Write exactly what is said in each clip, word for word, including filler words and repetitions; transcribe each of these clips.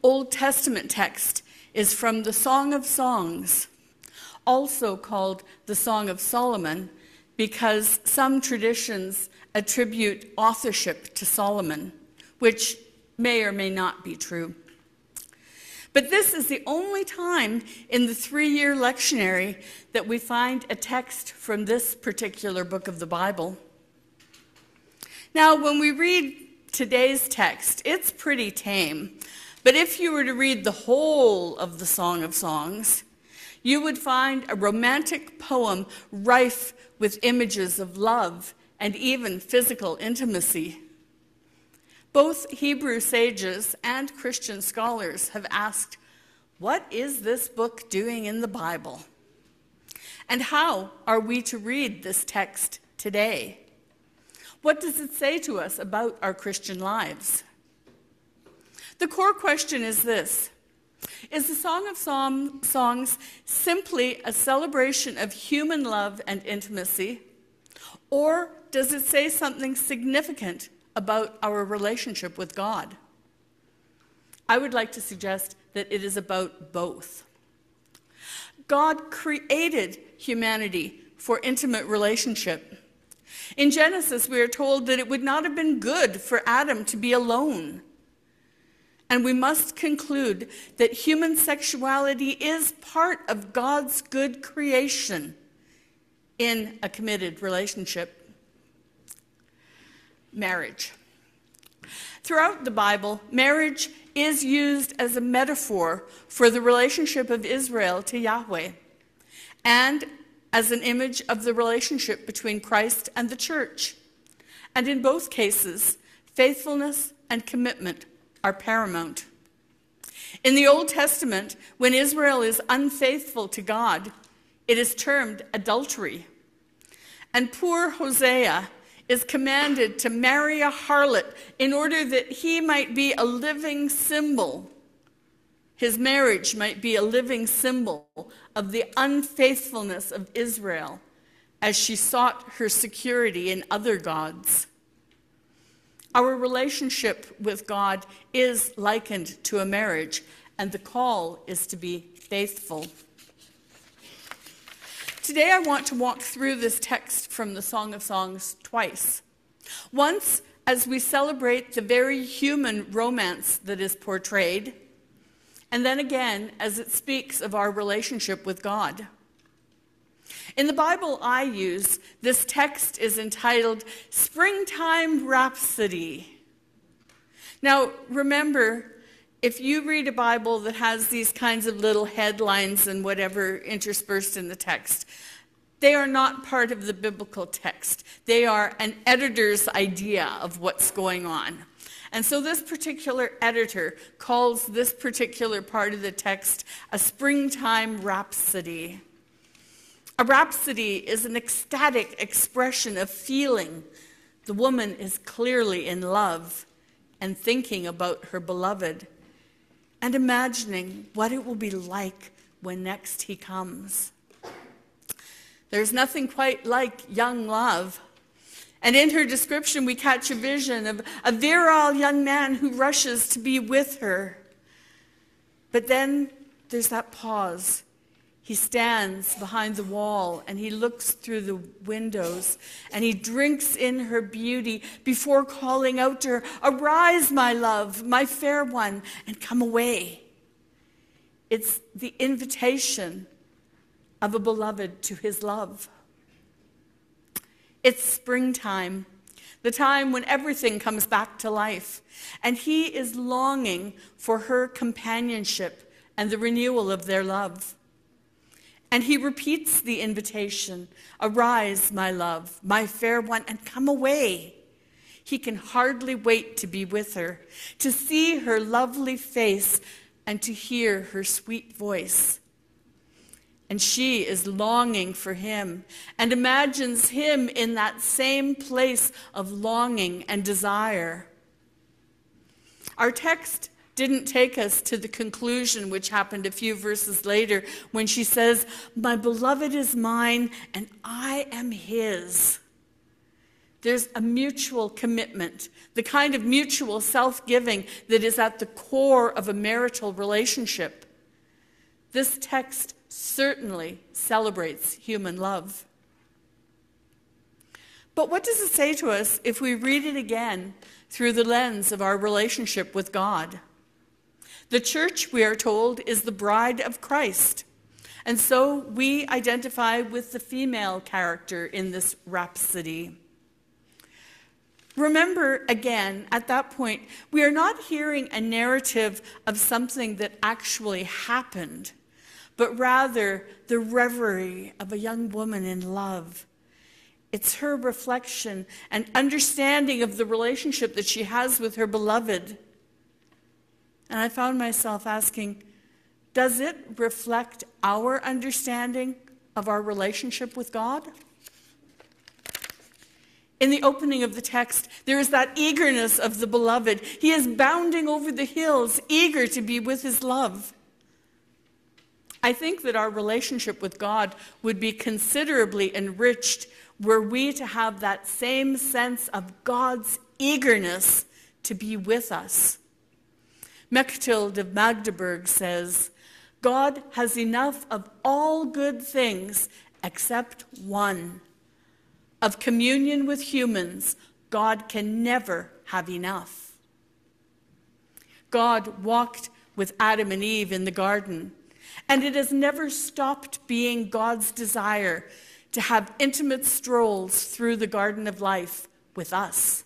Old Testament text is from the Song of Songs, also called the Song of Solomon, because some traditions attribute authorship to Solomon, which may or may not be true. But this is the only time in the three-year lectionary that we find a text from this particular book of the Bible. Now, when we read today's text, it's pretty tame. But if you were to read the whole of the Song of Songs, you would find a romantic poem rife with images of love and even physical intimacy. Both Hebrew sages and Christian scholars have asked, what is this book doing in the Bible? And how are we to read this text today? What does it say to us about our Christian lives? The core question is this: is the Song of Songs simply a celebration of human love and intimacy, or does it say something significant about our relationship with God? I would like to suggest that it is about both. God created humanity for intimate relationship. In Genesis, we are told that it would not have been good for Adam to be alone. And we must conclude that human sexuality is part of God's good creation in a committed relationship. Marriage. Throughout the Bible, marriage is used as a metaphor for the relationship of Israel to Yahweh, and as an image of the relationship between Christ and the church. And in both cases, faithfulness and commitment are paramount. In the Old Testament, when Israel is unfaithful to God, it is termed adultery. And poor Hosea is commanded to marry a harlot in order that he might be a living symbol. His marriage might be a living symbol of the unfaithfulness of Israel as she sought her security in other gods. Our relationship with God is likened to a marriage, and the call is to be faithful. Today I want to walk through this text from the Song of Songs twice. Once, as we celebrate the very human romance that is portrayed, and then again as it speaks of our relationship with God. In the Bible I use, this text is entitled Springtime Rhapsody. Now, remember, if you read a Bible that has these kinds of little headlines and whatever interspersed in the text, they are not part of the biblical text. They are an editor's idea of what's going on. And so this particular editor calls this particular part of the text a springtime rhapsody. A rhapsody is an ecstatic expression of feeling. The woman is clearly in love and thinking about her beloved and imagining what it will be like when next he comes. There's nothing quite like young love. And in her description, we catch a vision of a virile young man who rushes to be with her. But then there's that pause. He stands behind the wall and he looks through the windows and he drinks in her beauty before calling out to her, "Arise, my love, my fair one, and come away." It's the invitation of a beloved to his love. It's springtime, the time when everything comes back to life, and he is longing for her companionship and the renewal of their love. And he repeats the invitation, "Arise, my love, my fair one, and come away." He can hardly wait to be with her, to see her lovely face and to hear her sweet voice. And she is longing for him and imagines him in that same place of longing and desire. Our text didn't take us to the conclusion, which happened a few verses later, when she says, "My beloved is mine and I am his." There's a mutual commitment, the kind of mutual self-giving that is at the core of a marital relationship. This text certainly celebrates human love. But what does it say to us if we read it again through the lens of our relationship with God? The church, we are told, is the bride of Christ. And so we identify with the female character in this rhapsody. Remember, again, at that point, we are not hearing a narrative of something that actually happened, but rather the reverie of a young woman in love. It's her reflection and understanding of the relationship that she has with her beloved. And I found myself asking, does it reflect our understanding of our relationship with God? In the opening of the text, there is that eagerness of the beloved. He is bounding over the hills, eager to be with his love. I think that our relationship with God would be considerably enriched were we to have that same sense of God's eagerness to be with us. Mechthild of Magdeburg says, God has enough of all good things except one. Of communion with humans, God can never have enough. God walked with Adam and Eve in the garden, and it has never stopped being God's desire to have intimate strolls through the garden of life with us.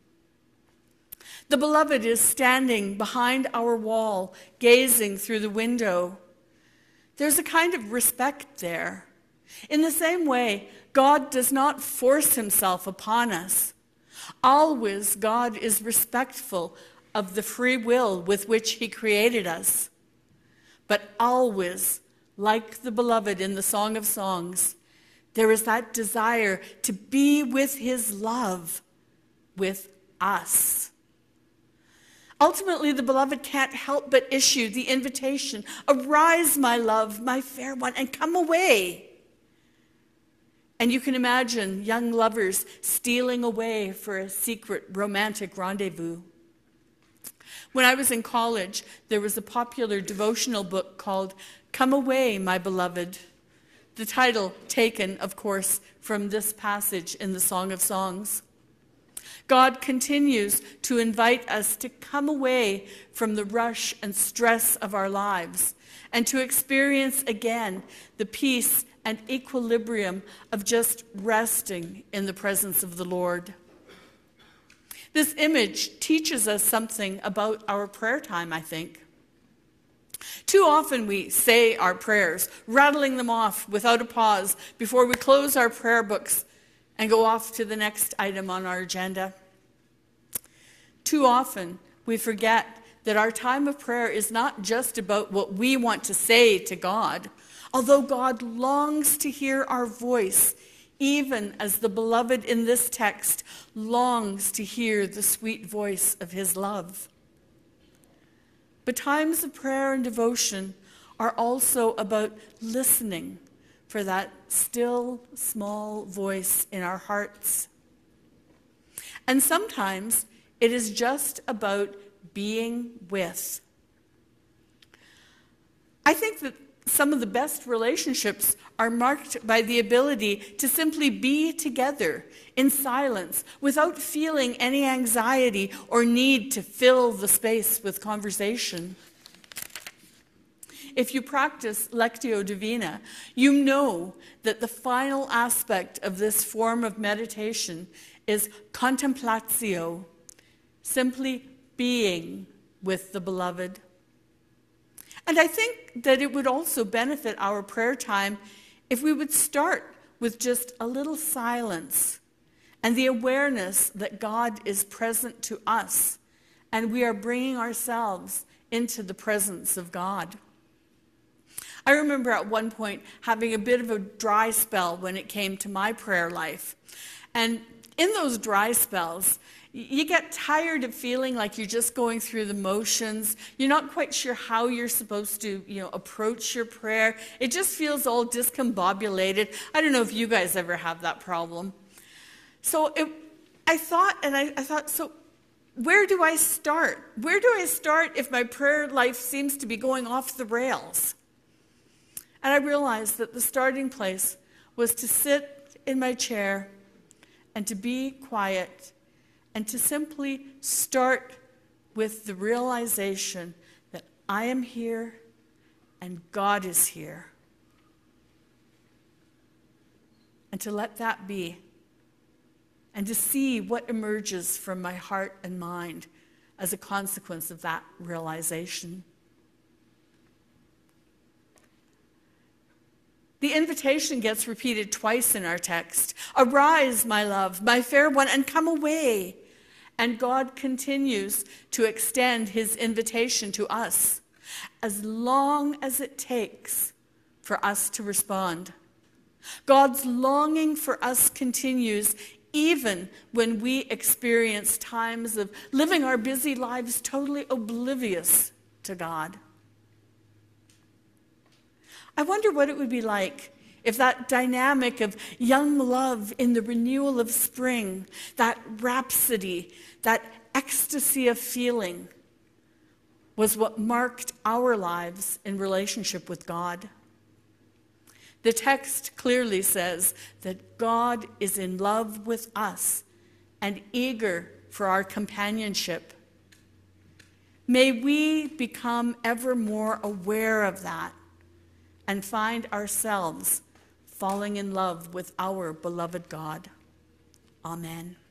The beloved is standing behind our wall, gazing through the window. There's a kind of respect there. In the same way, God does not force himself upon us. Always, God is respectful of the free will with which he created us. But always, like the beloved in the Song of Songs, there is that desire to be with his love, with us. Ultimately, the beloved can't help but issue the invitation, arise, my love, my fair one, and come away. And you can imagine young lovers stealing away for a secret romantic rendezvous. When I was in college, there was a popular devotional book called Come Away, My Beloved. The title taken, of course, from this passage in the Song of Songs. God continues to invite us to come away from the rush and stress of our lives and to experience again the peace and equilibrium of just resting in the presence of the Lord. This image teaches us something about our prayer time, I think. Too often we say our prayers, rattling them off without a pause before we close our prayer books and go off to the next item on our agenda. Too often we forget that our time of prayer is not just about what we want to say to God, although God longs to hear our voice, even as the beloved in this text longs to hear the sweet voice of his love. But times of prayer and devotion are also about listening for that still, small voice in our hearts. And sometimes it is just about being with. I think that some of the best relationships are marked by the ability to simply be together in silence without feeling any anxiety or need to fill the space with conversation. If you practice Lectio Divina, you know that the final aspect of this form of meditation is contemplatio, simply being with the beloved. And I think that it would also benefit our prayer time if we would start with just a little silence and the awareness that God is present to us and we are bringing ourselves into the presence of God. I remember at one point having a bit of a dry spell when it came to my prayer life. And in those dry spells, you get tired of feeling like you're just going through the motions. You're not quite sure how you're supposed to, you know, approach your prayer. It just feels all discombobulated. I don't know if you guys ever have that problem. So it, I thought, and I, I thought, so where do I start? Where do I start if my prayer life seems to be going off the rails? And I realized that the starting place was to sit in my chair and to be quiet and to simply start with the realization that I am here and God is here. And to let that be. And to see what emerges from my heart and mind as a consequence of that realization. The invitation gets repeated twice in our text. Arise, my love, my fair one, and come away. And God continues to extend his invitation to us as long as it takes for us to respond. God's longing for us continues even when we experience times of living our busy lives totally oblivious to God. I wonder what it would be like if that dynamic of young love in the renewal of spring, that rhapsody, that ecstasy of feeling, was what marked our lives in relationship with God. The text clearly says that God is in love with us and eager for our companionship. May we become ever more aware of that and find ourselves falling in love with our beloved God. Amen.